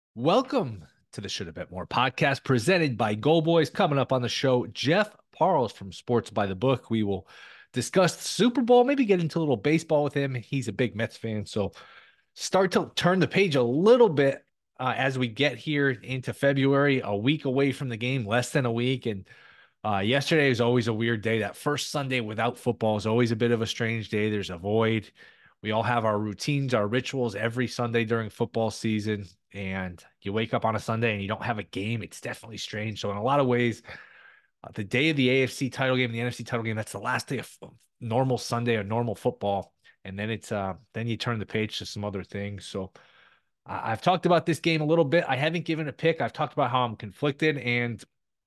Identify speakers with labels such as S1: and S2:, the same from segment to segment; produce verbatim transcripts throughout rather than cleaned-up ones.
S1: Welcome to the Should Have Bet More podcast presented by Go Boys. Coming up on the show, Jeff Parles from Sports by the Book. We will discuss the Super Bowl, maybe get into a little baseball with him. He's a big Mets fan, so start to turn the page a little bit uh, as we get here into February, a week away from the game, less than a week. And uh, yesterday is always a weird day. That first Sunday without football is always a bit of a strange day. There's a void. We all have our routines, our rituals every Sunday during football season. And you wake up on a Sunday and you don't have a game. It's definitely strange. So, in a lot of ways, uh, the day of the A F C title game, the N F C title game, that's the last day of normal Sunday or normal football. And then it's, uh, then you turn the page to some other things. So, I've talked about this game a little bit. I haven't given a pick. I've talked about how I'm conflicted, and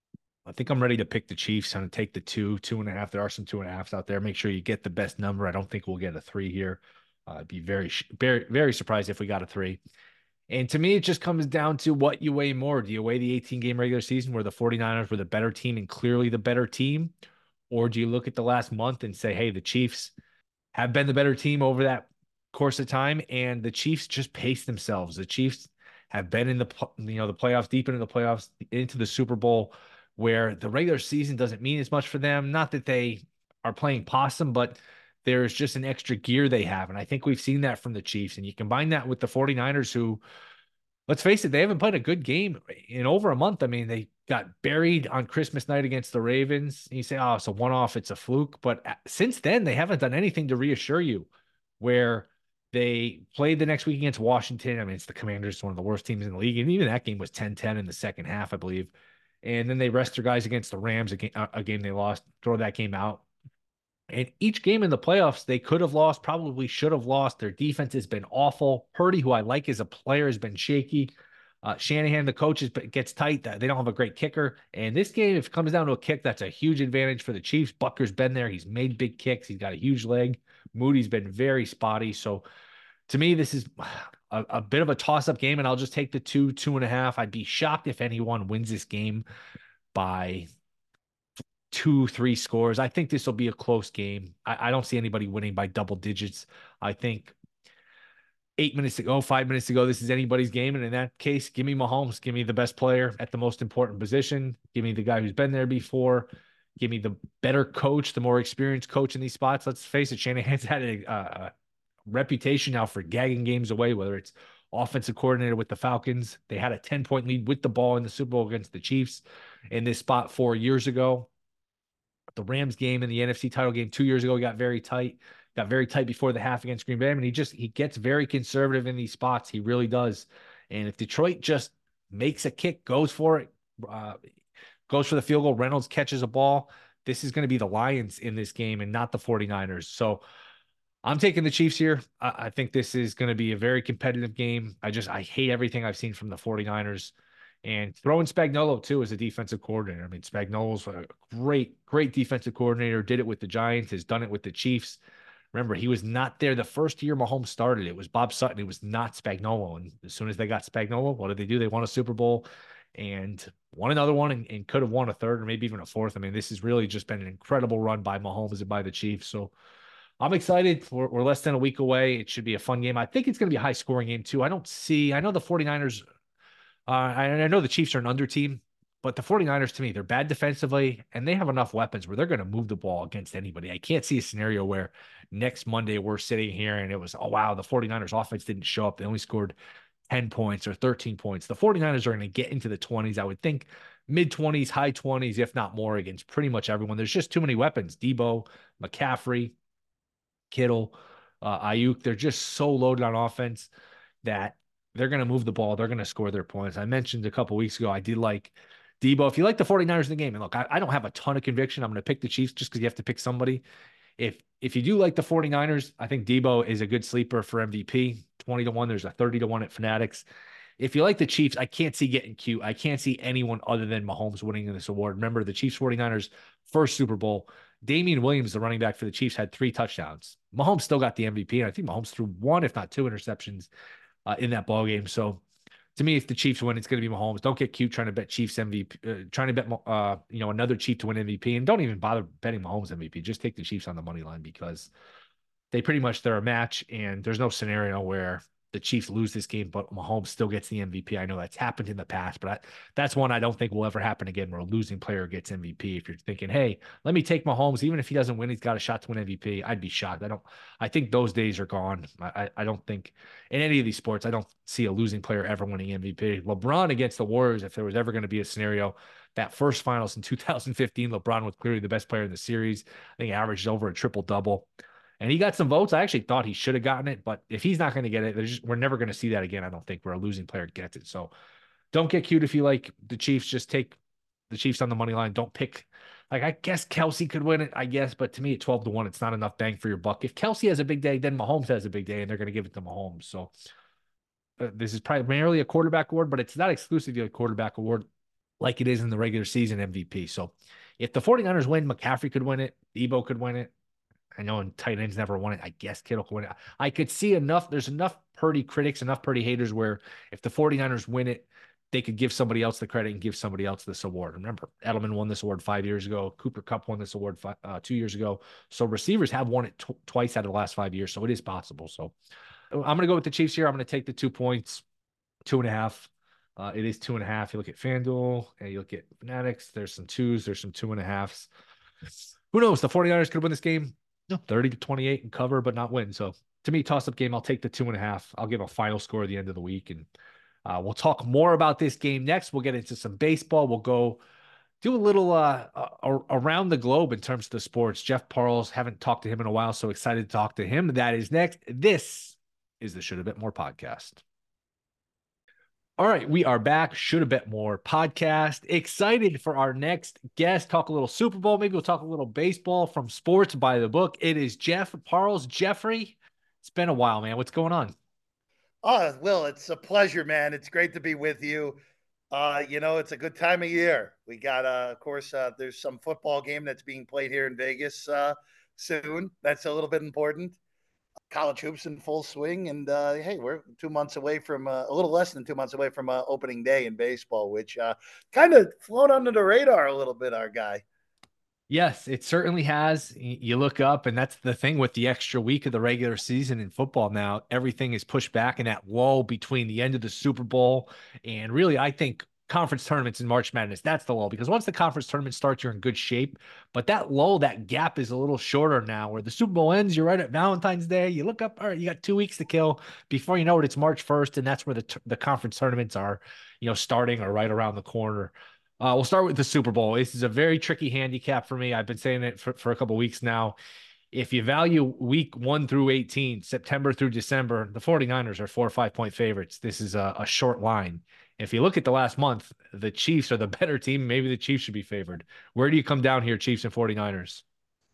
S1: I think I'm ready to pick the Chiefs. I'm going to take the two, two and a half. There are some two and a halves out there. Make sure you get the best number. I don't think we'll get a three here. Uh, I'd be very, very, very surprised if we got a three. And to me, it just comes down to what you weigh more. Do you weigh the eighteen game regular season where the 49ers were the better team and clearly the better team? Or do you look at the last month and say, hey, the Chiefs have been the better team over that course of time, and the Chiefs just pace themselves. The Chiefs have been in the you know the playoffs, deep into the playoffs, into the Super Bowl, where the regular season doesn't mean as much for them. Not that they are playing possum, but there's just an extra gear they have. And I think we've seen that from the Chiefs. And you combine that with the 49ers, who, let's face it, they haven't played a good game in over a month. I mean, they got buried on Christmas night against the Ravens. And you say, oh, it's a one off, it's a fluke. But since then, they haven't done anything to reassure you, where they played the next week against Washington. I mean, it's the Commanders, one of the worst teams in the league. And even that game was ten ten in the second half, I believe. And then they rest their guys against the Rams, a game, a game they lost, throw that game out. And each game in the playoffs, they could have lost, probably should have lost. Their defense has been awful. Purdy, who I like as a player, has been shaky. Uh, Shanahan, the coach, is, gets tight. They don't have a great kicker. And this game, if it comes down to a kick, that's a huge advantage for the Chiefs. Butker's been there. He's made big kicks. He's got a huge leg. Moody's been very spotty. So to me, this is a, a bit of a toss-up game, and I'll just take the two, two and a half. I'd be shocked if anyone wins this game by two, three scores. I think this will be a close game. I, I don't see anybody winning by double digits. I think eight minutes ago, five minutes ago, this is anybody's game. And in that case, give me Mahomes. Give me the best player at the most important position. Give me the guy who's been there before. Give me the better coach, the more experienced coach in these spots. Let's face it, Shanahan's had a, a reputation now for gagging games away, whether it's offensive coordinator with the Falcons. They had a ten point lead with the ball in the Super Bowl against the Chiefs in this spot four years ago. The Rams game and the N F C title game two years ago got very tight, got very tight before the half against Green Bay. I mean, he just, he gets very conservative in these spots. He really does. And if Detroit just makes a kick, goes for it, uh, goes for the field goal, Reynolds catches a ball, this is going to be the Lions in this game and not the 49ers. So I'm taking the Chiefs here. I, I think this is going to be a very competitive game. I just, I hate everything I've seen from the 49ers. And throwing Spagnuolo, too, as a defensive coordinator. I mean, Spagnuolo's a great, great defensive coordinator. Did it with the Giants, has done it with the Chiefs. Remember, he was not there the first year Mahomes started. It was Bob Sutton. It was not Spagnuolo. And as soon as they got Spagnuolo, what did they do? They won a Super Bowl and won another one and, and could have won a third or maybe even a fourth. I mean, this has really just been an incredible run by Mahomes and by the Chiefs. So I'm excited. We're, we're less than a week away. It should be a fun game. I think it's going to be a high scoring game, too. I don't see, I know the 49ers, uh, I, I know the Chiefs are an under team, but the 49ers, to me, they're bad defensively, and they have enough weapons where they're going to move the ball against anybody. I can't see a scenario where next Monday we're sitting here and it was, oh, wow, the 49ers offense didn't show up. They only scored ten points or thirteen points. The 49ers are going to get into the twenties. I would think mid twenties, high twenties, if not more, against pretty much everyone. There's just too many weapons. Debo, McCaffrey, Kittle, uh, Ayuk, they're just so loaded on offense that they're going to move the ball. They're going to score their points. I mentioned a couple weeks ago, I did like Debo. If you like the 49ers in the game, and look, I, I don't have a ton of conviction. I'm going to pick the Chiefs just because you have to pick somebody. If if you do like the 49ers, I think Debo is a good sleeper for M V P. twenty to one. There's a thirty to one at Fanatics. If you like the Chiefs, I can't see getting cute. I can't see anyone other than Mahomes winning this award. Remember, the Chiefs 49ers first Super Bowl, Damian Williams, the running back for the Chiefs, had three touchdowns. Mahomes still got the M V P, and I think Mahomes threw one, if not two, interceptions uh, in that ball game. So to me, if the Chiefs win, it's going to be Mahomes. Don't get cute trying to bet Chiefs M V P, uh, trying to bet uh, you know another Chief to win M V P, and don't even bother betting Mahomes M V P. Just take the Chiefs on the money line because they pretty much they're a match, and there's no scenario where the Chiefs lose this game, but Mahomes still gets the M V P. I know that's happened in the past, but I, that's one I don't think will ever happen again where a losing player gets M V P. If you're thinking, hey, let me take Mahomes, even if he doesn't win, he's got a shot to win M V P, I'd be shocked. I don't, I think those days are gone. I, I don't think in any of these sports, I don't see a losing player ever winning M V P. LeBron against the Warriors, if there was ever going to be a scenario, that first finals in two thousand fifteen, LeBron was clearly the best player in the series. I think he averaged over a triple double. And he got some votes. I actually thought he should have gotten it, but if he's not going to get it, just, we're never going to see that again. I don't think where a losing player gets it. So don't get cute if you like the Chiefs. Just take the Chiefs on the money line. Don't pick. Like, I guess Kelsey could win it, I guess, but to me at twelve to one, it's not enough bang for your buck. If Kelsey has a big day, then Mahomes has a big day, and they're going to give it to Mahomes. So uh, this is primarily a quarterback award, but it's not exclusively a quarterback award like it is in the regular season M V P. So if the 49ers win, McCaffrey could win it. Debo could win it. I know and tight ends never won it. I guess Kittle could win it. I could see enough. There's enough Purdy critics, enough Purdy haters where if the 49ers win it, they could give somebody else the credit and give somebody else this award. Remember, Edelman won this award five years ago. Cooper Kupp won this award five, uh, two years ago. So receivers have won it tw- twice out of the last five years. So it is possible. So I'm going to go with the Chiefs here. I'm going to take the two points, two and a half. Uh, it is two and a half. You look at FanDuel and you look at Fanatics. There's some twos. There's some two and a halves. Who knows? The 49ers could win this game. No, thirty to twenty-eight and cover, but not win. So to me, toss up game, I'll take the two and a half. I'll give a final score at the end of the week. And uh, we'll talk more about this game next. We'll get into some baseball. We'll go do a little uh, uh, around the globe in terms of the sports. Jeff Parles, haven't talked to him in a while, so excited to talk to him. That is next. This is the Should Have Bet More podcast. All right, we are back. Should Have Bet More podcast. Excited for our next guest. Talk a little Super Bowl. Maybe we'll talk a little baseball from Sports by the Book. It is Jeff Parles. Jeffrey, it's been a while, man. What's going on?
S2: Oh, Will, it's a pleasure, man. It's great to be with you. Uh, you know, it's a good time of year. We got, uh, of course, uh, there's some football game that's being played here in Vegas uh, soon. That's a little bit important. College hoops in full swing, and uh, hey, we're two months away from uh, a little less than two months away from uh, opening day in baseball, which uh, kind of flown under the radar a little bit. Our guy.
S1: Yes, it certainly has. You look up, and that's the thing with the extra week of the regular season in football now. Everything is pushed back in that lull between the end of the Super Bowl and really, I think, conference tournaments in March Madness. That's the lull because once the conference tournament starts, you're in good shape. But that lull, that gap is a little shorter now where the Super Bowl ends. You're right at Valentine's Day. You look up, all right, you got two weeks to kill before you know it. It's March first, and that's where the, the conference tournaments are, you know, starting or right around the corner. Uh, we'll start with the Super Bowl. This is a very tricky handicap for me. I've been saying it for, for a couple of weeks now. If you value week one through eighteen, September through December, the 49ers are four or five point favorites. This is a, a short line. If you look at the last month, the Chiefs are the better team. Maybe the Chiefs should be favored. Where do you come down here, Chiefs and 49ers?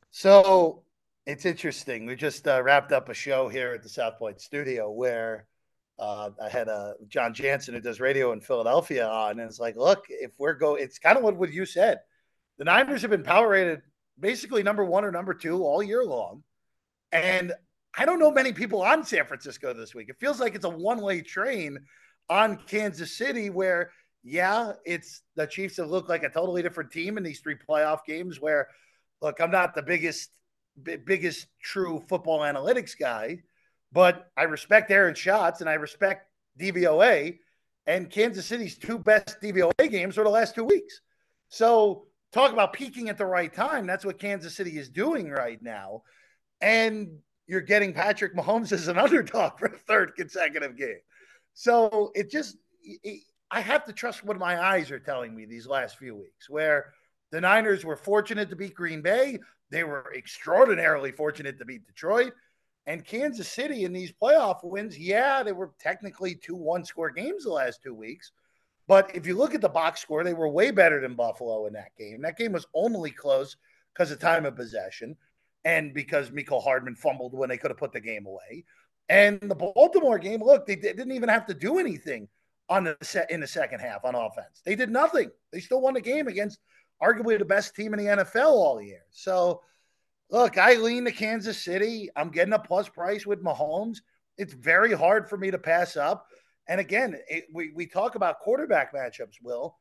S2: So it's interesting. We just uh, wrapped up a show here at the South Point studio where uh, I had a John Jansen who does radio in Philadelphia on, and it's like, look, if we're go, it's kind of what, what you said. The Niners have been power rated basically number one or number two all year long, and I don't know many people on San Francisco this week. It feels like it's a one-way train on Kansas City, where yeah, it's the Chiefs have looked like a totally different team in these three playoff games. Where, look, I'm not the biggest biggest true football analytics guy, but I respect Aaron Schatz and I respect D V O A. And Kansas City's two best D V O A games were the last two weeks. So talk about peaking at the right time. That's what Kansas City is doing right now. And you're getting Patrick Mahomes as an underdog for a third consecutive game. So it just, it, I have to trust what my eyes are telling me these last few weeks, where the Niners were fortunate to beat Green Bay. They were extraordinarily fortunate to beat Detroit. And Kansas City in these playoff wins, yeah, they were technically two one-score games the last two weeks. But if you look at the box score, they were way better than Buffalo in that game. That game was only close because of time of possession and because Mecole Hardman fumbled when they could have put the game away. And the Baltimore game, look, they didn't even have to do anything on the set in the second half on offense. They did nothing. They still won the game against arguably the best team in the N F L all year. So, look, I lean to Kansas City. I'm getting a plus price with Mahomes. It's very hard for me to pass up. And again, it, we, we talk about quarterback matchups, Will.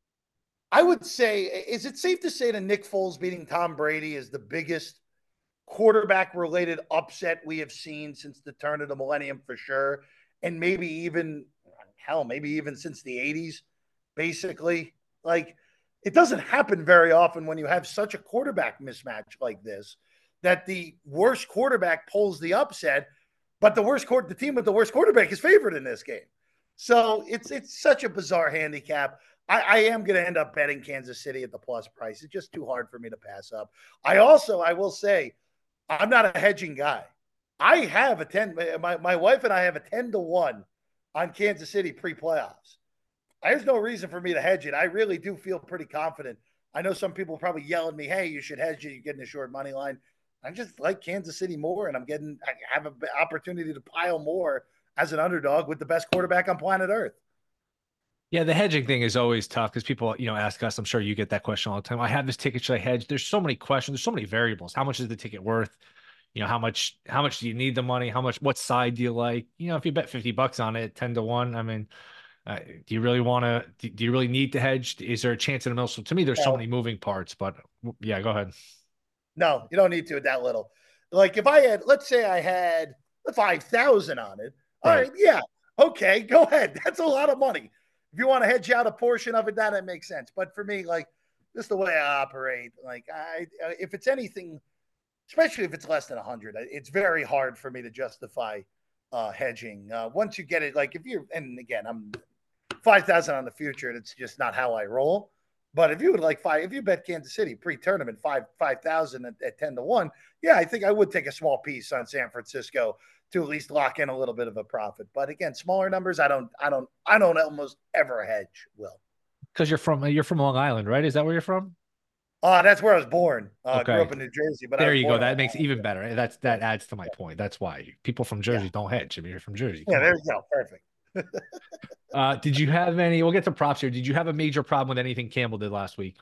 S2: I would say, is it safe to say that Nick Foles beating Tom Brady is the biggest quarterback-related upset we have seen since the turn of the millennium for sure? and maybe even, hell, maybe even since the eighties, basically. Like, it doesn't happen very often when you have such a quarterback mismatch like this, that the worst quarterback pulls the upset, but the worst court, the team with the worst quarterback is favored in this game. So it's it's such a bizarre handicap. I, I am going to end up betting Kansas City at the plus price. It's just too hard for me to pass up. I also, I will say, I'm not a hedging guy. I have a ten. My, my wife and I have a ten to one on Kansas City pre-playoffs. There's no reason for me to hedge it. I really do feel pretty confident. I know some people probably yell at me, "Hey, you should hedge it. You're getting a short money line." I just like Kansas City more, and I'm getting. I have an opportunity to pile more as an underdog with the best quarterback on planet Earth.
S1: Yeah, the hedging thing is always tough because people, you know, ask us. I'm sure you get that question all the time. I have this ticket, should I hedge? There's so many questions. There's so many variables. How much is the ticket worth? You know, how much, how much do you need the money? How much, what side do you like? You know, if you bet fifty bucks on it, ten to one, I mean, uh, do you really want to, do, do you really need to hedge? Is there a chance in the middle? So to me, there's so
S2: No,
S1: many moving parts, but yeah, go ahead.
S2: no, you don't need to at that little. Like if I had, let's say I had five thousand on it. All
S1: Right.
S2: right, yeah, okay, go ahead. That's a lot of money. If you want to hedge out a portion of it, that that makes sense. But for me, like just the way I operate, like I, if it's anything, especially if it's less than a hundred, it's very hard for me to justify uh, hedging. Uh, once you get it, like if you're, and again, I'm five thousand on the future, and it's just not how I roll. But if you would like five, if you bet Kansas City pre-tournament five five thousand at, at ten to one, yeah, I think I would take a small piece on San Francisco to at least lock in a little bit of a profit. But again, smaller numbers, I don't, I don't, I don't almost ever hedge. Will.
S1: Because you're from, you're from Long Island, right? Is that where you're from?
S2: Uh, that's where I was born. Uh, grew
S1: Okay.
S2: up in New Jersey, but I
S1: There
S2: was
S1: you go.
S2: born in
S1: That
S2: Long
S1: makes it even
S2: Island.
S1: better. That's,
S2: Yeah,
S1: that adds to my point. That's why people from
S2: yeah,
S1: Jersey don't hedge. I mean, you're from Jersey.
S2: yeah.
S1: Come
S2: There
S1: on.
S2: you go. Perfect.
S1: Uh, did you have any? We'll get to props here. Did you have a major problem with anything Campbell did last week?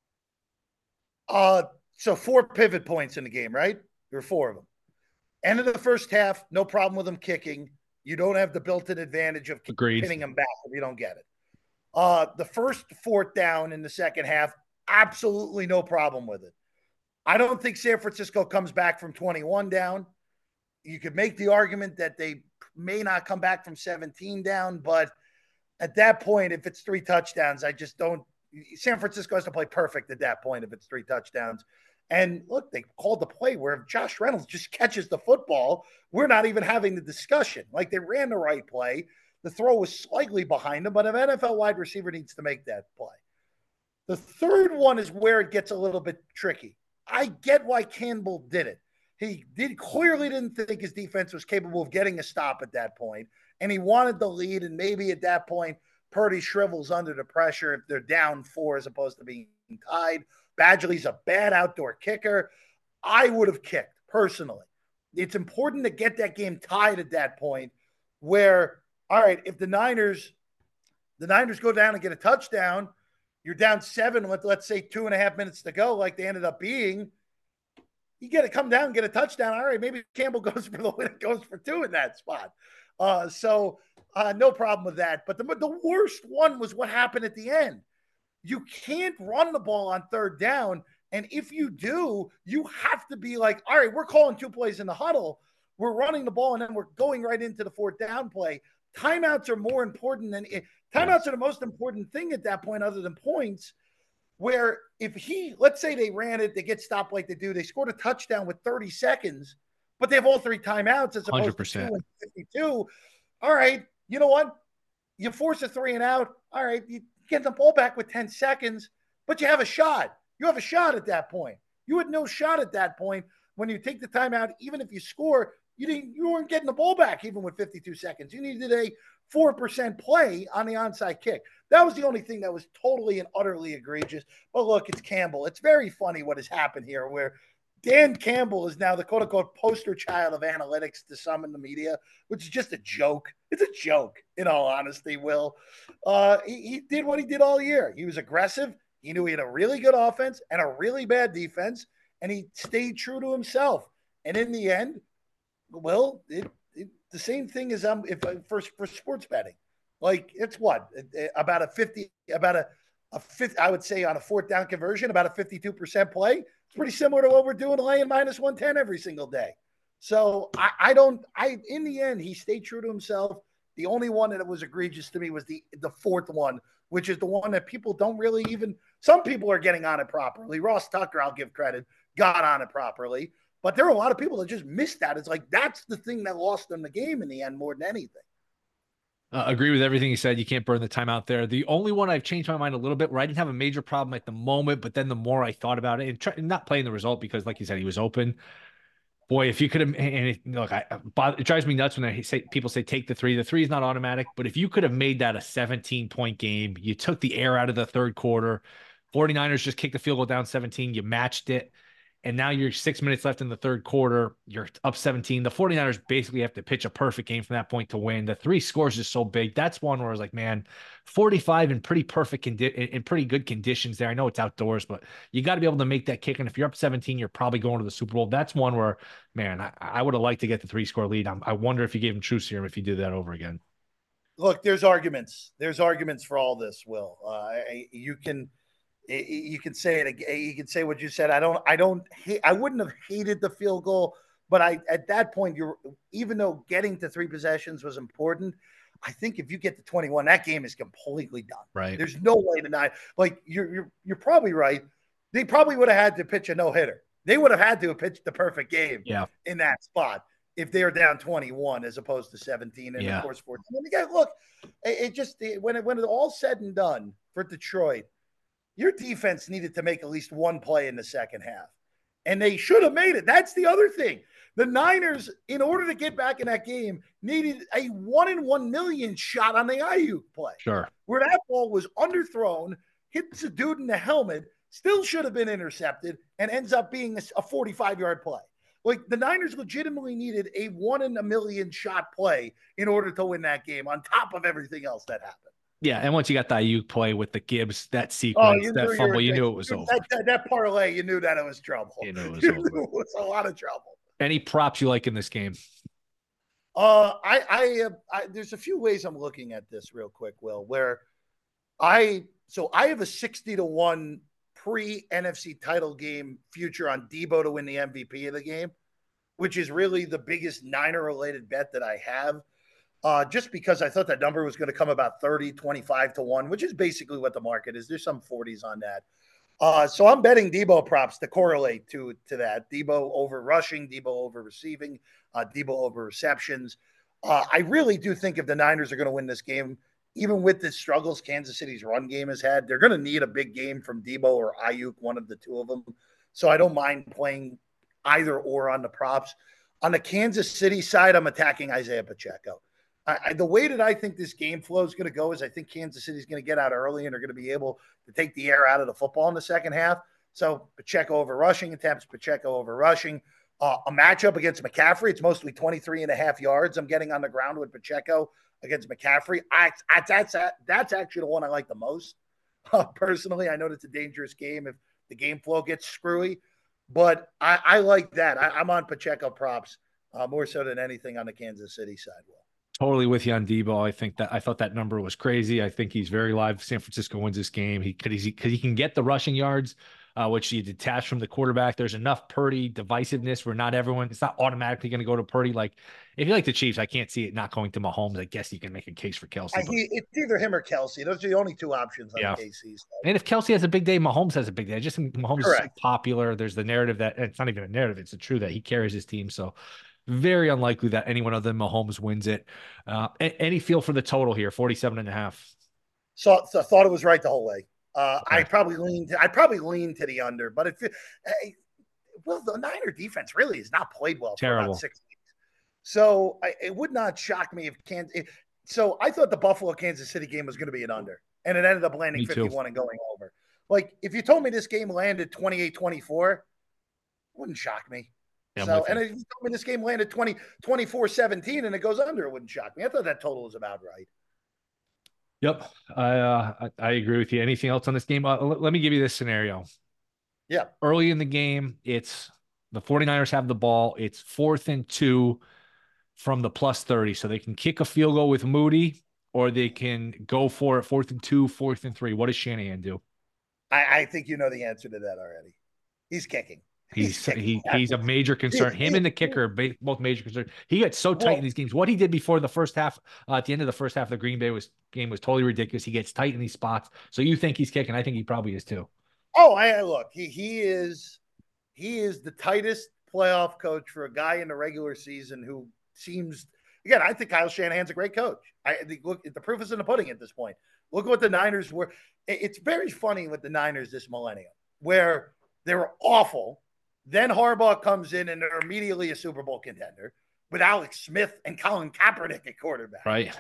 S2: Uh, so four pivot points in the game, right? There were four of them. End of the first half, no problem with them kicking. You don't have the built-in advantage of
S1: Agreed.
S2: pinning them back if you don't get it. Uh, the first fourth down in the second half, absolutely no problem with it. I don't think San Francisco comes back from twenty-one down. You could make the argument that they may not come back from seventeen down, but at that point, if it's three touchdowns, I just don't. San Francisco has to play perfect at that point if it's three touchdowns. And look, they called the play where if Josh Reynolds just catches the football, we're not even having the discussion. Like they ran the right play. The throw was slightly behind him, but an N F L wide receiver needs to make that play. The third one is where it gets a little bit tricky. I get why Campbell did it. He did clearly didn't think his defense was capable of getting a stop at that point, and he wanted the lead. And maybe at that point, Purdy shrivels under the pressure if they're down four as opposed to being tied. Badgley's a bad outdoor kicker. I would have kicked personally. It's important to get that game tied at that point where, all right, if the Niners, the Niners go down and get a touchdown, you're down seven with, let's say, two and a half minutes to go, like they ended up being. You get to come down and get a touchdown. All right, maybe Campbell goes for the win, goes for two in that spot. Uh, so uh, no problem with that. But the, the worst one was what happened at the end. You can't run the ball on third down. And if you do, you have to be like, all right, we're calling two plays in the huddle. We're running the ball, and then we're going right into the fourth down play. Timeouts are more important than – timeouts yes. are the most important thing at that point other than points, where if he – let's say they ran it, they get stopped like they do. They scored a touchdown with thirty seconds, but they have all three timeouts as opposed one hundred percent. To two and fifty-two. All right, you know what? You force a three and out. All right, you get the ball back with ten seconds, but you have a shot. You have a shot at that point. You had no shot at that point when you take the timeout. Even if you score, you didn't. You weren't getting the ball back even with fifty-two seconds. You needed a four percent play on the onside kick. That was the only thing that was totally and utterly egregious. But look, it's Campbell. It's very funny what has happened here, where Dan Campbell is now the quote-unquote poster child of analytics to some in the media, which is just a joke. It's a joke, in all honesty, Will. Uh, he, he did what he did all year. He was aggressive. He knew he had a really good offense and a really bad defense, and he stayed true to himself. And in the end, well, it, it, the same thing as um, if for, for sports betting. Like, it's what? About a fifty, about a, a fifth, I would say on a fourth down conversion, about a fifty-two percent play. It's pretty similar to what we're doing laying minus one ten every single day. So I, I don't, I, in the end, he stayed true to himself. The only one that was egregious to me was the the fourth one, which is the one that people don't really even. Some people are getting on it properly. Ross Tucker, I'll give credit, got on it properly, but there are a lot of people that just missed that. It's like that's the thing that lost them the game in the end more than anything.
S1: Uh, agree with everything you said. You can't burn the timeout there. The only one I've changed my mind a little bit, where I didn't have a major problem at the moment, but then the more I thought about it, and try, not playing the result because, like you said, he was open. Boy, if you could have, and it, look, I, it drives me nuts when I say people say take the three. The three is not automatic, but if you could have made that a seventeen point game, you took the air out of the third quarter. 49ers just kicked the field goal down seventeen. You matched it. And now you're six minutes left in the third quarter. You're up seventeen. The 49ers basically have to pitch a perfect game from that point to win. The three scores is so big. That's one where I was like, man, forty-five in pretty perfect condi- in pretty good conditions there. I know it's outdoors, but you got to be able to make that kick. And if you're up seventeen, you're probably going to the Super Bowl. That's one where, man, I, I would have liked to get the three score lead. I'm, I wonder if you gave him true serum if you did that over again.
S2: Look, there's arguments. There's arguments for all this, Will. Uh, you can – you can say it. You can say what you said. I don't. I don't. Hate, I wouldn't have hated the field goal, but I at that point, you're even though getting to three possessions was important. I think if you get to twenty-one, that game is completely done.
S1: Right.
S2: There's no way to not. Like you're you're you're probably right. They probably would have had to pitch a no hitter. They would have had to have pitched the perfect game.
S1: Yeah.
S2: In that spot if they were down twenty-one as opposed to seventeen and
S1: yeah.
S2: of course fourteen. And again, look, it, it just it, when it when it's all said and done for Detroit. Your defense needed to make at least one play in the second half, and they should have made it. That's the other thing. The Niners, in order to get back in that game, needed a one in one million shot on the Ayuk play.
S1: Sure.
S2: Where that ball was underthrown, hits a dude in the helmet, still should have been intercepted, and ends up being a forty-five-yard play. Like, the Niners legitimately needed a one in a million shot play in order to win that game on top of everything else that happened.
S1: Yeah, and once you got the Ayuk play with the Gibbs, that sequence, oh, that fumble, you knew it was
S2: that,
S1: over.
S2: That, that parlay, you knew that it was trouble.
S1: You knew it was
S2: you
S1: over.
S2: Knew it was a lot of trouble.
S1: Any props you like in this game?
S2: Uh, I, I, uh, I, there's a few ways I'm looking at this real quick, Will, where I, so I have a sixty to one pre-N F C title game future on Debo to win the M V P of the game, which is really the biggest Niner-related bet that I have. Uh, just because I thought that number was going to come about thirty, twenty-five to one, which is basically what the market is. There's some forties on that. Uh, so I'm betting Debo props to correlate to, to that. Debo over rushing, Debo over receiving, uh, Debo over receptions. Uh, I really do think if the Niners are going to win this game, even with the struggles Kansas City's run game has had, they're going to need a big game from Debo or Ayuk, one of the two of them. So I don't mind playing either or on the props. On the Kansas City side, I'm attacking Isaiah Pacheco. I, the way that I think this game flow is going to go is I think Kansas City is going to get out early and are going to be able to take the air out of the football in the second half. So Pacheco over rushing attempts, Pacheco over rushing. Uh, a matchup against McCaffrey, it's mostly twenty-three and a half yards. I'm getting on the ground with Pacheco against McCaffrey. I, I, that's, that's actually the one I like the most. Uh, personally, I know it's a dangerous game if the game flow gets screwy, but I, I like that. I, I'm on Pacheco props uh, more so than anything on the Kansas City side, Will.
S1: Totally with you on Debo. I think that I thought that number was crazy. I think he's very live. San Francisco wins this game. He could he, he can get the rushing yards, uh, which you detach from the quarterback. There's enough Purdy divisiveness where not everyone, it's not automatically going to go to Purdy. Like if you like the Chiefs, I can't see it not going to Mahomes. I guess you can make a case for Kelsey.
S2: I, he, it's either him or Kelsey. Those are the only two options on
S1: yeah.
S2: K C's. So.
S1: And if Kelsey has a big day, Mahomes has a big day. I just think Mahomes Correct. is so popular. There's the narrative that it's not even a narrative. It's the truth that he carries his team. So very unlikely that anyone other than Mahomes wins it. Uh, any feel for the total here, forty-seven and a half?
S2: So, so I thought it was right the whole way. Uh, okay. I probably leaned. I probably leaned to the under, but if it, well, the Niner defense really has not played well
S1: Terrible.
S2: for about six weeks. So I, it would not shock me if Kansas. So I thought the Buffalo Kansas City game was going to be an under, and it ended up landing fifty-one and going over. Like if you told me this game landed twenty-eight twenty-four, it wouldn't shock me. Yeah, so, and if you told me this game landed twenty, twenty-four seventeen and it goes under, it wouldn't shock me. I thought that total was about right.
S1: Yep. I, uh, I, I agree with you. Anything else on this game? Uh, let, let me give you this scenario.
S2: Yeah.
S1: Early in the game, it's the 49ers have the ball. It's fourth and two from the plus thirty. So they can kick a field goal with Moody or they can go for it fourth and two, fourth and three. What does Shanahan do?
S2: I, I think you know the answer to that already. He's kicking. He's
S1: He's
S2: kicking
S1: he
S2: that.
S1: he's a major
S2: He,
S1: concern. Him
S2: he,
S1: and the kicker are ba- both major concerns. He got so tight in
S2: well,
S1: these games. What he did before the first half, uh, at the end of the first half of the Green Bay was game was totally ridiculous. He gets tight in these spots. So you think he's kicking? I think he probably is too.
S2: oh, I look. He he is he is the tightest playoff coach for a guy in the regular season who seems. Again, I think Kyle Shanahan's a great coach. I think look, the proof is in the pudding at this point. Look what the Niners were. It's very funny with the Niners this millennium, where they were awful. Then Harbaugh comes in and they're immediately a Super Bowl contender with Alex Smith and Colin Kaepernick at quarterback.
S1: Right.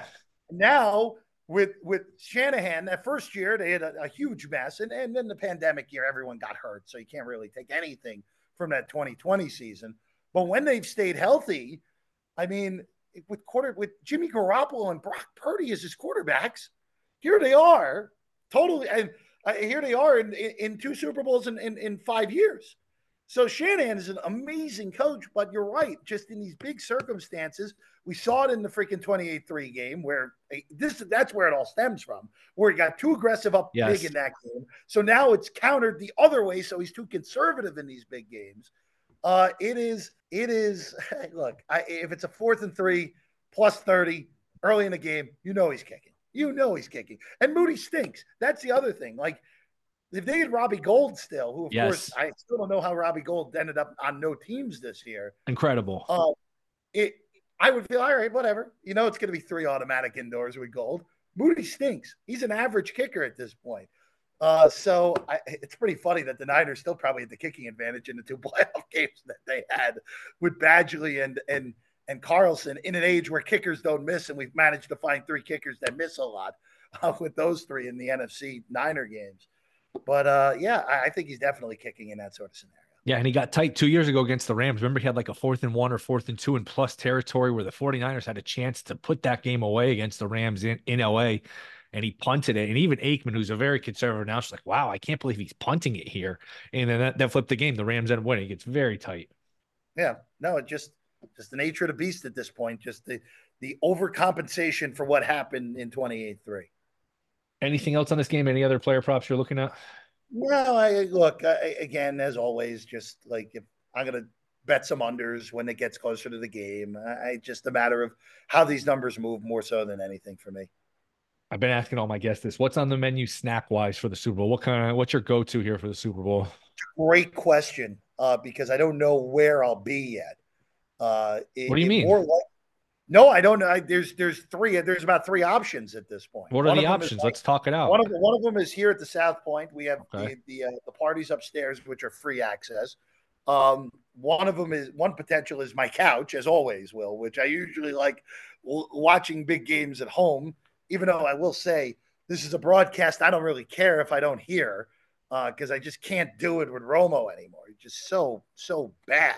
S2: Now with with Shanahan, that first year they had a, a huge mess, and, and then the pandemic year, everyone got hurt, so you can't really take anything from that twenty twenty season. But when they've stayed healthy, I mean, with quarter with Jimmy Garoppolo and Brock Purdy as his quarterbacks, here they are, totally, and uh, here they are in, in, in two Super Bowls in, in, in five years. So Shanahan is an amazing coach, but you're right. Just in these big circumstances, we saw it in the freaking twenty-eight three game where this that's where it all stems from, where he got too aggressive up yes. big in that game. So now it's countered the other way. So he's too conservative in these big games. Uh, it is, it is, look, I, if it's a fourth and three plus thirty early in the game, you know he's kicking. You know he's kicking. And Moody stinks. That's the other thing. Like, if they had Robbie Gould still, who, of yes. course, I still don't know how Robbie Gould ended up on no teams this year.
S1: Incredible.
S2: Uh, it, I would feel, all right, whatever. You know it's going to be three automatic indoors with Gould. Moody stinks. He's an average kicker at this point. Uh, so I, it's pretty funny that the Niners still probably had the kicking advantage in the two playoff games that they had with Badgley and and and Carlson in an age where kickers don't miss, and we've managed to find three kickers that miss a lot uh, with those three in the N F C Niner games. But, uh, yeah, I, I think he's definitely kicking in that sort of scenario.
S1: Yeah, and he got tight two years ago against the Rams. Remember, he had like a fourth and one or fourth and two in plus territory where the 49ers had a chance to put that game away against the Rams in, in L A, and he punted it. And even Aikman, who's a very conservative now, she's like, wow, I can't believe he's punting it here. And then that, that flipped the game. The Rams ended up winning. It gets very tight.
S2: Yeah, no, it just just the nature of the beast at this point, just the, the overcompensation for what happened in twenty-eight three.
S1: Anything else on this game? Any other player props you're looking at?
S2: Well, I look I, again, as always, just like if I'm going to bet some unders when it gets closer to the game. I just a matter of how these numbers move more so than anything for me.
S1: I've been asking all my guests this. What's on the menu snack wise for the Super Bowl? What kind of, what's your go-to here for the Super Bowl?
S2: Great question. Uh, because I don't know where I'll be yet. Uh, it,
S1: what do you mean?
S2: More like, no, I don't know. I, there's, there's three, there's about three options at this point.
S1: What are one the options? Like, Let's talk it out.
S2: One of them, one of them is here at the South Point. We have
S1: okay.
S2: the, the, uh, the parties upstairs, which are free access. Um, one of them is one potential is my couch, as always, Will, which I usually like w- watching big games at home, even though I will say this is a broadcast. I don't really care if I don't hear because uh, I just can't do it with Romo anymore. It's just so, so bad.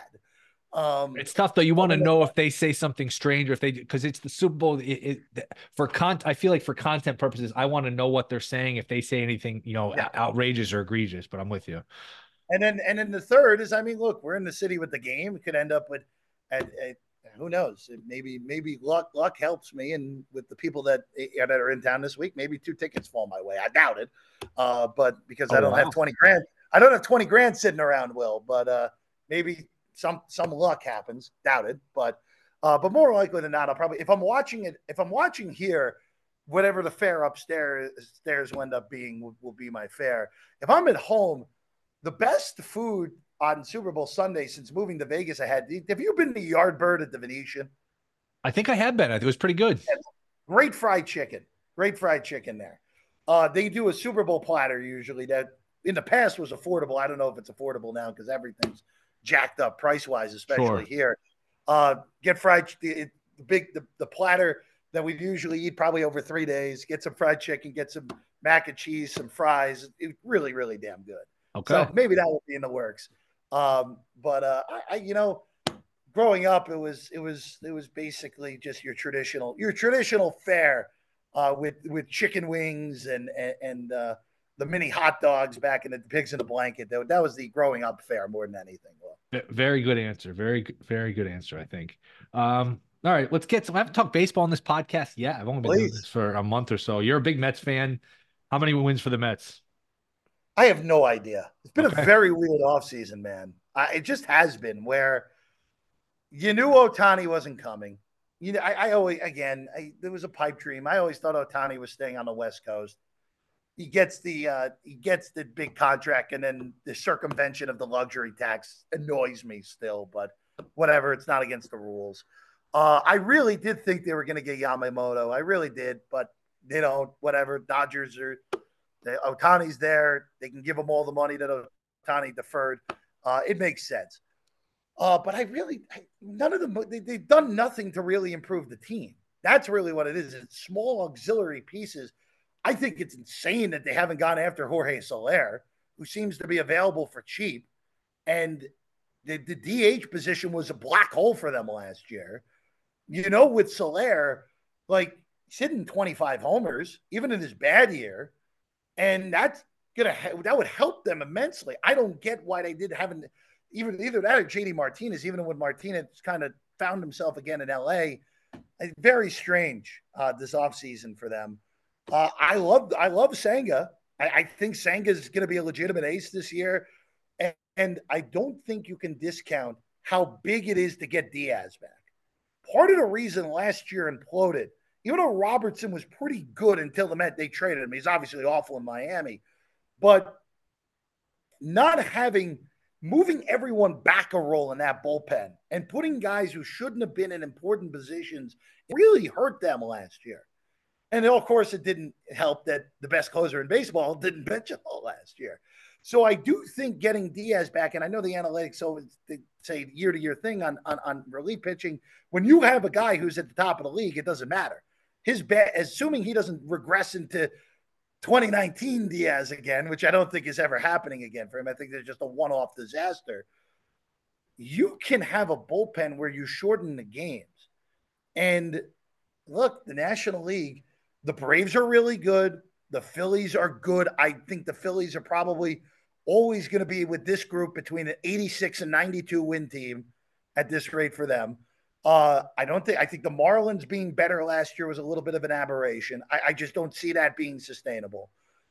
S2: Um,
S1: it's tough though. You want to know if they say something strange or if they, because it's the Super Bowl. It, it, for con, I feel like for content purposes, I want to know what they're saying. If they say anything, you know, yeah. outrageous or egregious. But I'm with you.
S2: And then, and then the third is, I mean, look, we're in the city with the game. It could end up with, at, at, who knows? Maybe, maybe luck, luck helps me, and with the people that that are in town this week, maybe two tickets fall my way. I doubt it, uh, but because oh, I don't wow. have twenty grand, I don't have twenty grand sitting around. Will, but uh, maybe. Some some luck happens, doubted, but uh, but more likely than not, I'll probably if I'm watching it, if I'm watching here, whatever the fare upstairs stairs will end up being will, will be my fare. If I'm at home, the best food on Super Bowl Sunday since moving to Vegas, I had. Have you been to Yardbird at the Venetian?
S1: I think I had been. I think it was pretty good.
S2: Great fried chicken, great fried chicken there. Uh, they do a Super Bowl platter usually that in the past was affordable. I don't know if it's affordable now because everything's jacked up price wise, especially sure. here. Uh, get fried the, the big the, the platter that we usually eat probably over three days. Get some fried chicken, get some mac and cheese, some fries. It's really, really damn good.
S1: Okay,
S2: so maybe that will be in the works. Um, but uh, I, I, you know, growing up, it was it was it was basically just your traditional your traditional fare uh, with with chicken wings and and. and uh, the mini hot dogs back in the pigs in the blanket. That, that was the growing up fare more than anything. Well,
S1: very good answer. Very, very good answer, I think. Um, all right, let's get some. I haven't talked baseball on this podcast yet. I've only been Please. doing this for a month or so. You're a big Mets fan. How many wins for the Mets?
S2: I have no idea. It's been
S1: Okay.
S2: a very weird offseason, man. I, it just has been where you knew Ohtani wasn't coming. You know, I, I always, again, I, there was a pipe dream. I always thought Ohtani was staying on the West Coast. He gets the uh, he gets the big contract, and then the circumvention of the luxury tax annoys me still. But whatever, it's not against the rules. Uh, I really did think they were going to get Yamamoto. I really did, but you know, whatever. Dodgers are Ohtani's there. They can give him all the money that Ohtani deferred. Uh, it makes sense. Uh, but I really, I, none of them, they, they've done nothing to really improve the team. That's really what it is. It's small auxiliary pieces. I think it's insane that they haven't gone after Jorge Soler, who seems to be available for cheap. And the, the D H position was a black hole for them last year. You know, with Soler, like he's hitting twenty-five homers, even in his bad year. And that's gonna that would help them immensely. I don't get why they did haven't even either that or J D Martinez, even when Martinez kind of found himself again in L A. Very strange uh, this offseason for them. Uh, I love I love Senga. I, I think Senga is going to be a legitimate ace this year, and, and I don't think you can discount how big it is to get Diaz back. Part of the reason last year imploded, even though Robertson was pretty good until the Met they traded him. He's obviously awful in Miami, but not having moving everyone back a role in that bullpen and putting guys who shouldn't have been in important positions really hurt them last year. And of course, it didn't help that the best closer in baseball didn't pitch at all last year. So I do think getting Diaz back, and I know the analytics so they say year to year thing on, on on relief pitching. When you have a guy who's at the top of the league, it doesn't matter. His bet, assuming he doesn't regress into twenty nineteen Diaz again, which I don't think is ever happening again for him. I think there's just a one-off disaster. You can have a bullpen where you shorten the games. And look, the National League, the Braves are really good. The Phillies are good. I think the Phillies are probably always going to be with this group between an eighty-six and ninety-two win team at this rate for them. Uh, I don't think, I think the Marlins being better last year was a little bit of an aberration. I, I just don't see that being sustainable.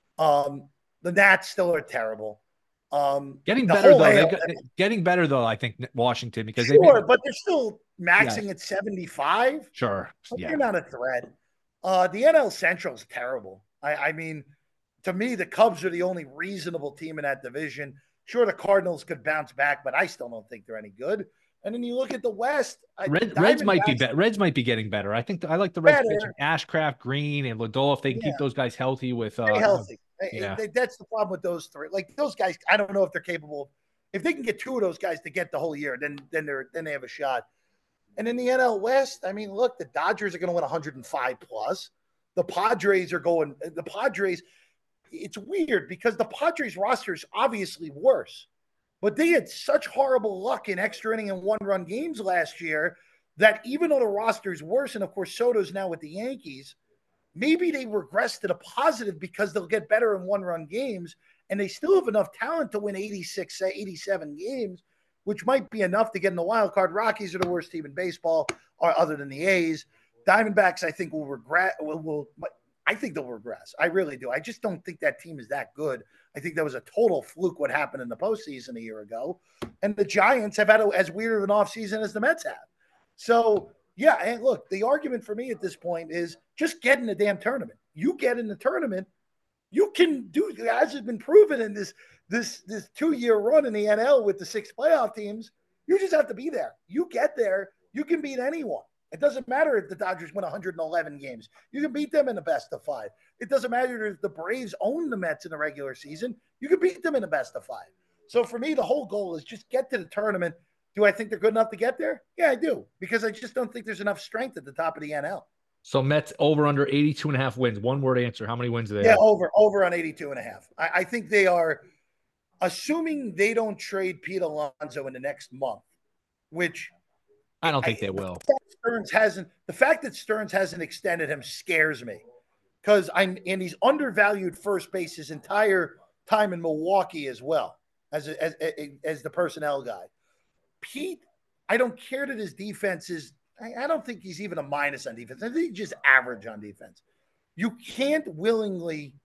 S2: Um, the Nats still are terrible. Um,
S1: Getting
S2: the
S1: better though.
S2: A L,
S1: They got, getting better though. I think Washington because
S2: sure,
S1: they
S2: but they're still maxing
S1: yeah.
S2: at seventy-five.
S1: Sure,
S2: But
S1: yeah.
S2: they're not a threat. Uh, the N L Central is terrible. I, I mean, to me, the Cubs are the only reasonable team in that division. Sure, the Cardinals could bounce back, but I still don't think they're any good. And then you look at the West. I,
S1: Red, Reds might be better. Reds might be getting better. I think the, I like the Reds
S2: better.
S1: pitching. Ashcraft, Green, and Lindor. If they can
S2: Yeah.
S1: keep those guys healthy with uh,
S2: Stay healthy.
S1: yeah,
S2: They, that's the problem with those three. Like those guys, I don't know if they're capable. If they can get two of those guys to get the whole year, then then they're then they have a shot. And in the N L West, I mean, look, the Dodgers are going to win one hundred five plus. The Padres are going. The Padres. It's weird because the Padres roster is obviously worse, but they had such horrible luck in extra inning and one run games last year that even though the roster is worse, and of course Soto's now with the Yankees, maybe they regress to the positive because they'll get better in one run games and they still have enough talent to win eighty-six, eighty-seven games, which might be enough to get in the wild card. Rockies are the worst team in baseball, or other than the A's. Diamondbacks, I think, will regret. Will, will I think they'll regress. I really do. I just don't think that team is that good. I think that was a total fluke what happened in the postseason a year ago. And the Giants have had a, as weird of an offseason as the Mets have. So, yeah, and look, the argument for me at this point is just get in the damn tournament. You get in the tournament, you can do, as has been proven in this this this two-year run in the N L with the six playoff teams, you just have to be there. You get there, you can beat anyone. It doesn't matter if the Dodgers win one hundred eleven games. You can beat them in the best of five. It doesn't matter if the Braves own the Mets in the regular season. You can beat them in the best of five. So for me, the whole goal is just get to the tournament. Do I think they're good enough to get there? Yeah, I do. Because I just don't think there's enough strength at the top of the N L.
S1: So Mets over under eighty-two and a half wins. One word answer. How many wins do they
S2: yeah,
S1: have?
S2: Yeah, over, over on eighty-two and a half. I, I think they are, assuming they don't trade Pete Alonso in the next month, which
S1: I don't think
S2: I,
S1: they will.
S2: The Stearns hasn't, the fact that Stearns hasn't extended him scares me. Because I'm and he's undervalued first base his entire time in Milwaukee as well, as, a, as, as the personnel guy. Pete, I don't care that his defense is, I, I don't think he's even a minus on defense. I think he's just average on defense. You can't willingly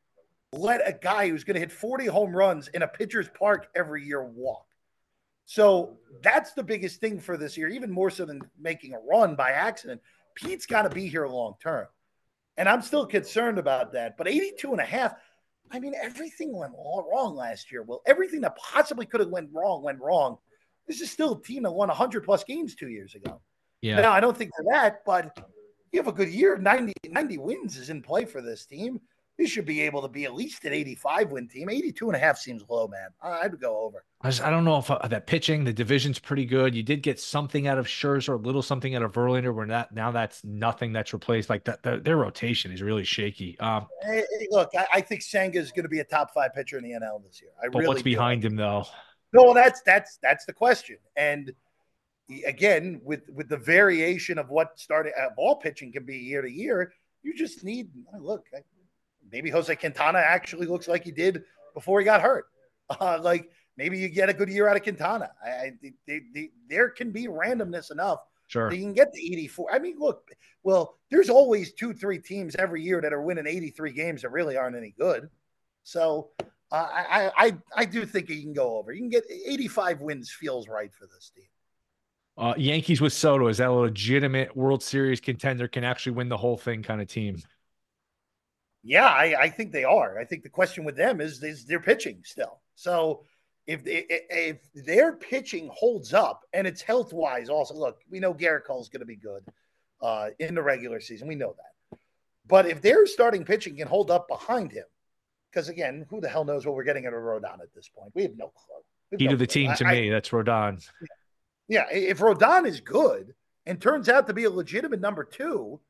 S2: let a guy who's going to hit forty home runs in a pitcher's park every year walk. So that's the biggest thing for this year, even more so than making a run by accident. Pete's got to be here long term. And I'm still concerned about that. But eighty-two and a half, I mean, everything went all wrong last year. Well, everything that possibly could have went wrong went wrong. This is still a team that won one hundred plus games two years ago.
S1: Yeah.
S2: Now, I don't think they're that, but you have a good year. ninety, ninety wins is in play for this team. We should be able to be at least an eighty-five win team. eighty-two and a half seems low, man. I'd go over.
S1: I, just, I don't know if uh, that pitching, the division's pretty good. You did get something out of Scherzer, a little something out of Verlander. Where that now that's nothing that's replaced. Like that, the, their rotation is really shaky. Um,
S2: hey, hey, look, I, I think Senga is going to be a top five pitcher in the N L this year. I
S1: but
S2: really
S1: what's
S2: do.
S1: behind him though?
S2: No, that's that's that's the question. And again, with with the variation of what started uh, ball pitching can be year to year, you just need look. Maybe Jose Quintana actually looks like he did before he got hurt. Uh, like maybe you get a good year out of Quintana. I, I they, they, there can be randomness enough.
S1: Sure.
S2: That you can get to eighty-four. I mean, look, well, there's always two, three teams every year that are winning eighty-three games that really aren't any good. So uh, I, I, I do think you can go over. You can get eighty-five wins feels right for this team.
S1: Uh, Yankees with Soto, is that a legitimate World Series contender, can actually win the whole thing kind of team?
S2: Yeah, I, I think they are. I think the question with them is, is their pitching still. So if if their pitching holds up and it's health wise, also look, we know Garrett Cole is going to be good uh, in the regular season. We know that. But if their starting pitching can hold up behind him, because again, who the hell knows what we're getting at a Rodon at this point? We have no clue.
S1: Key
S2: no
S1: to the
S2: clue.
S1: team to
S2: I,
S1: me, I, that's Rodon.
S2: Yeah, if Rodon is good and turns out to be a legitimate number two,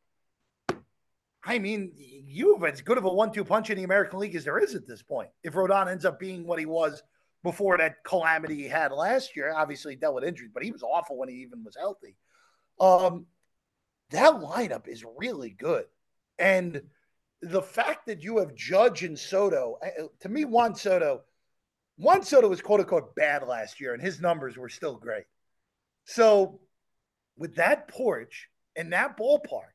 S2: I mean, you have as good of a one two punch in the American League as there is at this point. If Rodon ends up being what he was before that calamity he had last year, obviously he dealt with injuries, but he was awful when he even was healthy. Um, that lineup is really good. And the fact that you have Judge and Soto, to me, Juan Soto, Juan Soto was quote unquote bad last year, and his numbers were still great. So with that porch and that ballpark,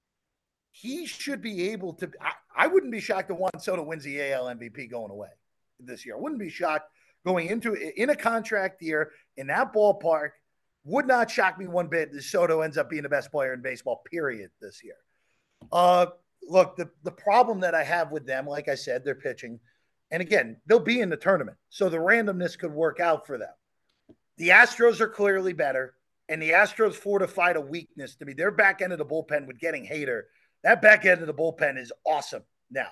S2: he should be able to. I, I wouldn't be shocked if Juan Soto wins the A L M V P going away this year. I wouldn't be shocked going into in a contract year in that ballpark. Would not shock me one bit that Soto ends up being the best player in baseball, period, this year. Uh, look, the, the problem that I have with them, like I said, they're pitching. And again, they'll be in the tournament. So the randomness could work out for them. The Astros are clearly better. And the Astros fortified a weakness to me. Their back end of the bullpen with getting Hader. That back end of the bullpen is awesome now.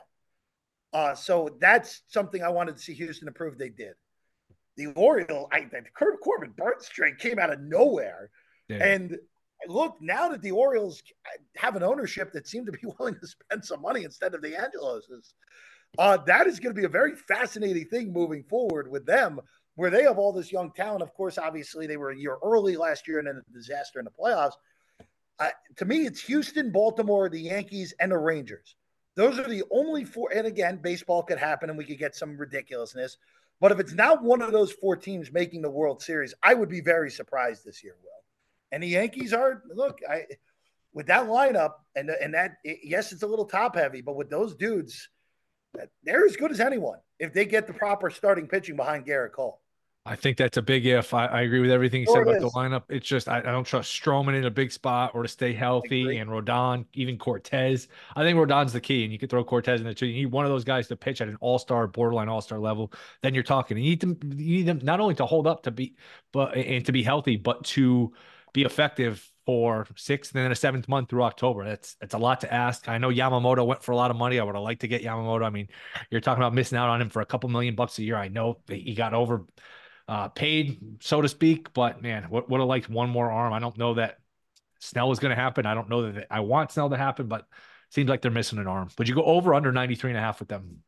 S2: Uh, so that's something I wanted to see Houston improve. They did. The Orioles, I, the Kurt Corbin Burns string came out of nowhere. Yeah. And look, now that the Orioles have an ownership that seem to be willing to spend some money instead of the Angeloses, uh, that is going to be a very fascinating thing moving forward with them, where they have all this young talent. Of course, obviously, they were a year early last year and then a disaster in the playoffs. Uh, to me, it's Houston, Baltimore, the Yankees, and the Rangers. Those are the only four. And again, baseball could happen and we could get some ridiculousness. But if it's not one of those four teams making the World Series, I would be very surprised this year, Will. And the Yankees are, look, I with that lineup, and, and that, yes, it's a little top heavy, but with those dudes, they're as good as anyone if they get the proper starting pitching behind Garrett Cole.
S1: I think that's a big if. I, I agree with everything you
S2: sure
S1: said about
S2: is.
S1: the lineup. It's just I, I don't trust Stroman in a big spot or to stay healthy, and Rodon, even Cortez. I think Rodon's the key, and you could throw Cortez in there too. You need one of those guys to pitch at an all-star, borderline all-star level. Then you're talking. You need them. You need them not only to hold up to be, but and to be healthy, but to be effective for sixth and then a seventh month through October. That's that's a lot to ask. I know Yamamoto went for a lot of money. I would have liked to get Yamamoto. I mean, you're talking about missing out on him for a couple million bucks a year. I know that he got over. Uh, paid, so to speak, but man, what would have liked one more arm. I don't know that Snell was going to happen. I don't know that I want Snell to happen, but it seems like they're missing an arm. Would you go over under ninety-three and a half with them?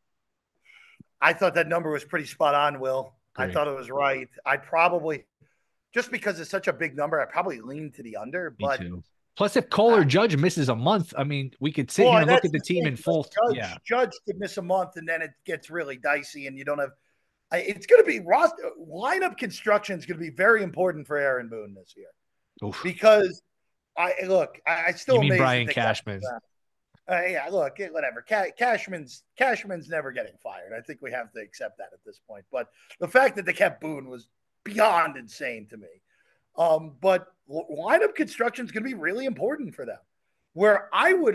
S2: I thought that number was pretty spot on, Will. Great. I thought it was right. I'd probably, just because it's such a big number, I probably lean to the under.
S1: Me
S2: but
S1: too. Plus, if Cole or Judge misses a month, I mean, we could sit well, here and look at the, the team thing. in full.
S2: Judge,
S1: yeah.
S2: Judge could miss a month, and then it gets really dicey, and you don't have. It's going to be roster lineup construction is going to be very important for Aaron Boone this year. Oof. Because I look, I, I still
S1: you mean Brian Cashman.
S2: Uh, yeah, look, whatever. Cashman's Cashman's never getting fired. I think we have to accept that at this point. But the fact that they kept Boone was beyond insane to me. Um, but lineup construction is going to be really important for them. Where I would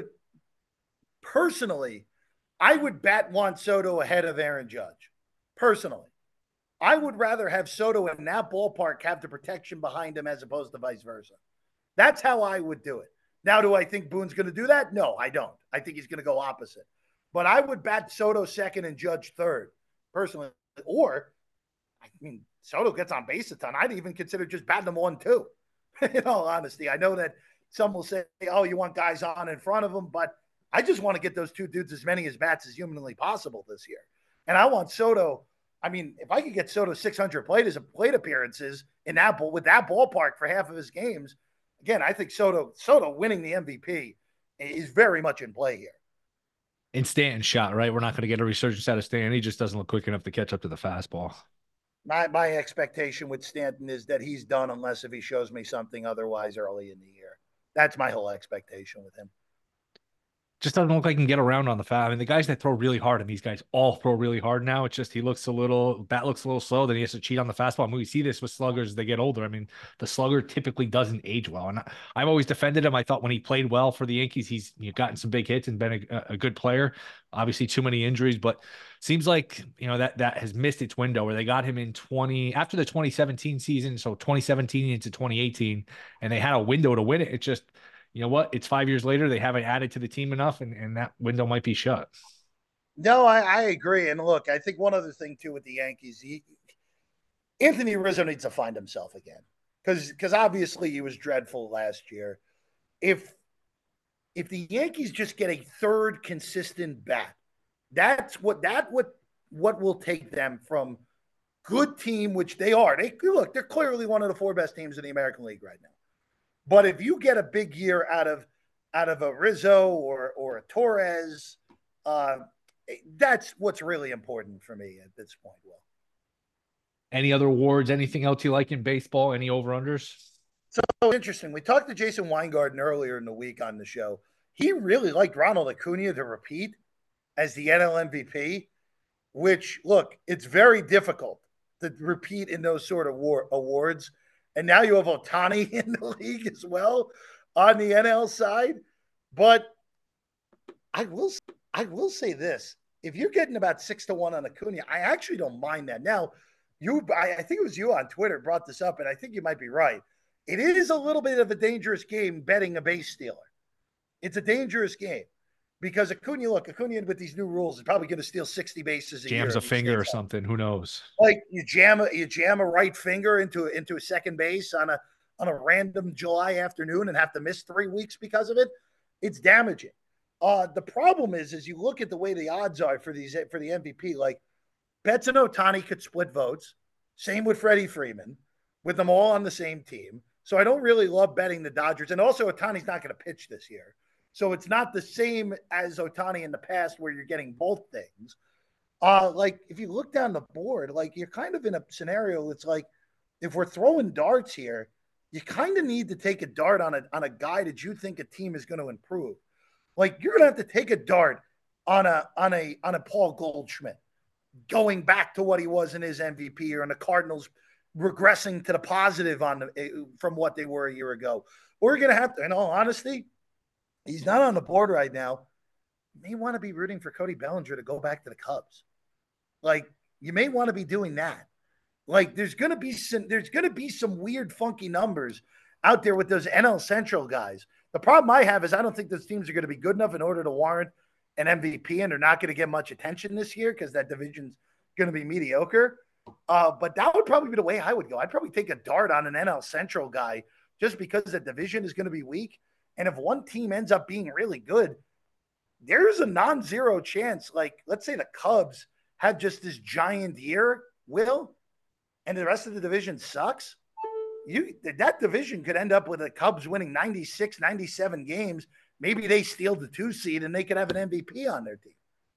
S2: personally, I would bat Juan Soto ahead of Aaron Judge. Personally, I would rather have Soto in that ballpark have the protection behind him as opposed to vice versa. That's how I would do it. Now, do I think Boone's going to do that? No, I don't. I think he's going to go opposite. But I would bat Soto second and Judge third, personally. Or, I mean, Soto gets on base a ton. I'd even consider just batting him one, two. In all honesty, I know that some will say, oh, you want guys on in front of him, but I just want to get those two dudes as many as bats as humanly possible this year. And I want Soto. I mean, if I could get Soto six hundred plate as a plate appearances in that with that ballpark for half of his games, again, I think Soto Soto winning the M V P is very much in play here.
S1: In Stanton's shot, right? We're not going to get a resurgence out of Stanton. He just doesn't look quick enough to catch up to the fastball.
S2: My my expectation with Stanton is that he's done unless if he shows me something otherwise early in the year. That's my whole expectation with him.
S1: Just doesn't look like he can get around on the foul. I mean, the guys that throw really hard, and these guys all throw really hard now. It's just he looks a little, bat looks a little slow. Then he has to cheat on the fastball. I mean, we see this with sluggers as they get older. I mean, the slugger typically doesn't age well. And I've always defended him. I thought when he played well for the Yankees, he's you know, gotten some big hits and been a, a good player. Obviously, too many injuries, but seems like you know that that has missed its window where they got him in twenty after the twenty seventeen season, so twenty seventeen into twenty eighteen, and they had a window to win it. It just you know what? It's five years later. They haven't added to the team enough, and, and that window might be shut.
S2: No, I, I agree. And look, I think one other thing, too, with the Yankees, he, Anthony Rizzo needs to find himself again because because obviously he was dreadful last year. If if the Yankees just get a third consistent bat, that's what that what what will take them from good team, which they are. They look, they're clearly one of the four best teams in the American League right now. But if you get a big year out of out of a Rizzo or or a Torres, uh, that's what's really important for me at this point. Will.
S1: Any other awards? Anything else you like in baseball? Any over-unders?
S2: So interesting. We talked to Jason Weingarten earlier in the week on the show. He really liked Ronald Acuna to repeat as the N L M V P, which, look, it's very difficult to repeat in those sort of war- awards. And now you have Ohtani in the league as well on the N L side. But I will I will say this. If you're getting about six to one on Acuna, I actually don't mind that. Now, you I, I think it was you on Twitter brought this up, and I think you might be right. It is a little bit of a dangerous game betting a base stealer. It's a dangerous game. Because Acuna, look, Acuna with these new rules is probably going to steal sixty bases a
S1: Jams
S2: year.
S1: Jams a finger or something. Who knows?
S2: Like you jam a you jam a right finger into into a second base on a on a random July afternoon and have to miss three weeks because of it. It's damaging. Uh, the problem is, is you look at the way the odds are for these for the M V P. Like Betts and Ohtani could split votes. Same with Freddie Freeman, with them all on the same team. So I don't really love betting the Dodgers. And also, Ohtani's not going to pitch this year. So it's not the same as Ohtani in the past where you're getting both things. Uh, like if you look down the board, like you're kind of in a scenario that's like, if we're throwing darts here, you kind of need to take a dart on a on a guy that you think a team is going to improve. Like you're going to have to take a dart on a on a on a Paul Goldschmidt, going back to what he was in his M V P year, and the Cardinals regressing to the positive on the, from what they were a year ago. We're going to have to, in all honesty, he's not on the board right now. You may want to be rooting for Cody Bellinger to go back to the Cubs. Like you may want to be doing that. Like there's going to be some, there's going to be some weird, funky numbers out there with those N L Central guys. The problem I have is I don't think those teams are going to be good enough in order to warrant an M V P, and they're not going to get much attention this year because that division's going to be mediocre. Uh, but that would probably be the way I would go. I'd probably take a dart on an N L Central guy just because the division is going to be weak. And if one team ends up being really good, there's a non-zero chance. Like, let's say the Cubs had just this giant year, Will, and the rest of the division sucks. You that division could end up with the Cubs winning ninety-six, ninety-seven games. Maybe they steal the two seed and they could have an M V P on their team.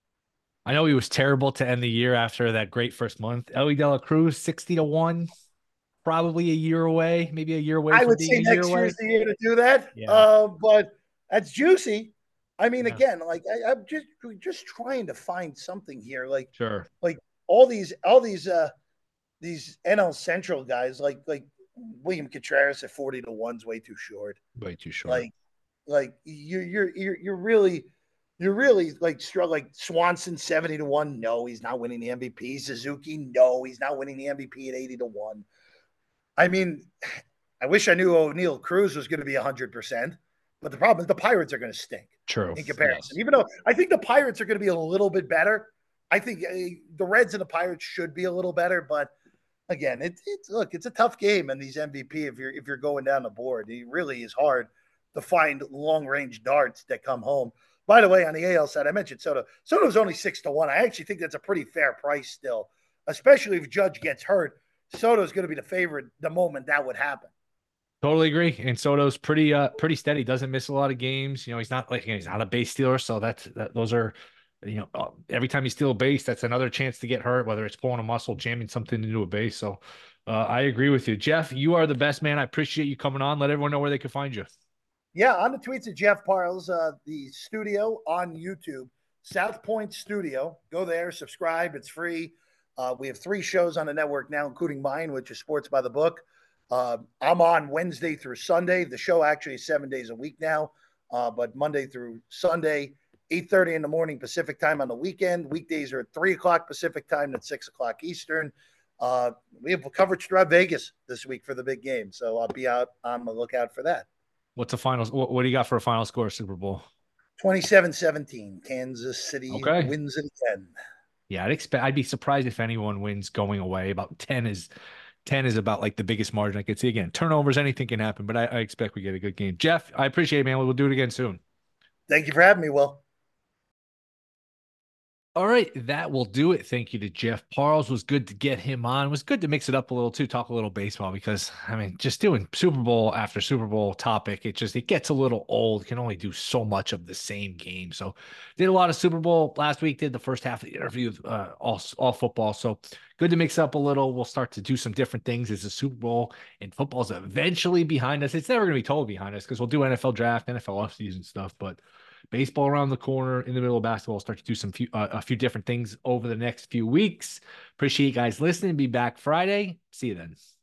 S1: I know he was terrible to end the year after that great first month. Elly De La Cruz, sixty to one. Probably a year away, maybe a year away.
S2: I would say next
S1: year
S2: year's the year to do that.
S1: Yeah.
S2: Uh, but that's juicy. I mean,
S1: Yeah,
S2: again, like I, I'm just just trying to find something here. Like,
S1: sure.
S2: like all these all these uh these N L Central guys, like like William Contreras at forty to one's way too short.
S1: Way too short.
S2: Like like you're you're you're you're really you're really like struggling. Like Swanson seventy to one. No, he's not winning the M V P. Suzuki, no, he's not winning the M V P at eighty to one. I mean, I wish I knew O'Neill Cruz was going to be one hundred percent, but the problem is the Pirates are going to stink
S1: True.
S2: in comparison.
S1: Yes.
S2: Even though I think the Pirates are going to be a little bit better. I think uh, the Reds and the Pirates should be a little better, but again, it's it, look, it's a tough game, and these M V P if you're if you're going down the board, it really is hard to find long range darts that come home. By the way, on the A L side, I mentioned Soto. Soto's only six to one. I actually think that's a pretty fair price still, especially if Judge gets hurt. Soto's going to be the favorite the moment that would happen.
S1: Totally agree. And Soto's pretty uh pretty steady. Doesn't miss a lot of games. You know, he's not like he's not a base stealer, so that's that. Those are, you know, uh, every time you steal a base, that's another chance to get hurt. Whether it's pulling a muscle, jamming something into a base. So, uh, I agree with you, Jeff. You are the best man. I appreciate you coming on. Let everyone know where they can find you.
S2: Yeah, on the tweets of Jeff Parles, uh, the studio on YouTube, South Point Studio. Go there, subscribe. It's free. Uh, we have three shows on the network now, including mine, which is Sports by the Book. Uh, I'm on Wednesday through Sunday. The show actually is seven days a week now, uh, but Monday through Sunday, eight thirty in the morning Pacific time on the weekend. Weekdays are at three o'clock Pacific time, at six o'clock Eastern. Uh, we have coverage throughout Vegas this week for the big game, so I'll be out on the lookout for that.
S1: What's the final? What, what do you got for a final score, Super Bowl?
S2: twenty-seven seventeen. Kansas City
S1: Okay.
S2: wins it again.
S1: Yeah, I'd expect. I'd be surprised if anyone wins going away. About ten is ten is about like the biggest margin I could see. Again, turnovers, anything can happen, but I, I expect we get a good game. Jeff, I appreciate it, man. We'll do it again soon.
S2: Thank you for having me, Will.
S1: All right, that will do it. Thank you to Jeff Parles. It was good to get him on. It was good to mix it up a little too, talk a little baseball because I mean, just doing Super Bowl after Super Bowl topic, it just it gets a little old. Can only do so much of the same game. So, did a lot of Super Bowl last week. Did the first half of the interview, uh, all all football. So good to mix up a little. We'll start to do some different things as the Super Bowl and football's eventually behind us. It's never going to be totally behind us because we'll do N F L draft, N F L offseason stuff, but baseball around the corner in the middle of basketball. Start to do some few, uh, a few different things over the next few weeks. Appreciate you guys listening. Be back Friday. See you then.